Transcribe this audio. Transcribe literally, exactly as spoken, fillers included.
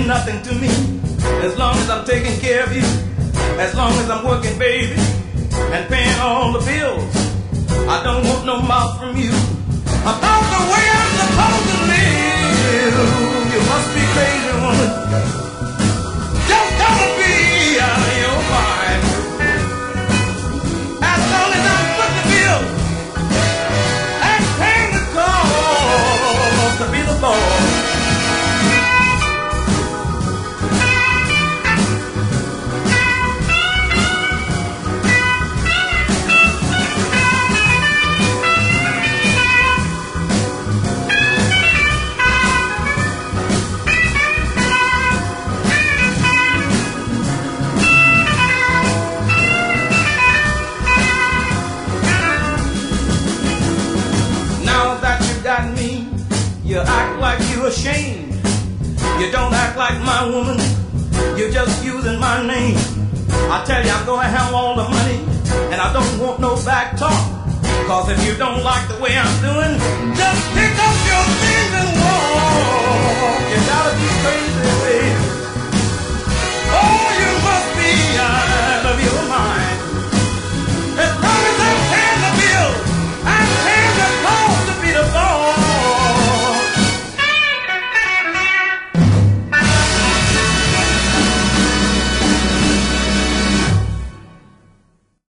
mean nothing to me. As long as I'm taking care of you, as long as I'm working, baby, and paying all the bills, I don't want no mouth from you about the way I'm supposed to live. You must be crazy, woman. Just don't be out of your mind. As long as I'm putting the bills and paying the cost to be the boss. You act like you're ashamed. You don't act like my woman. You're just using my name. I tell you, I'm gonna have all the money, and I don't want no back talk. Cause if you don't like the way I'm doing, just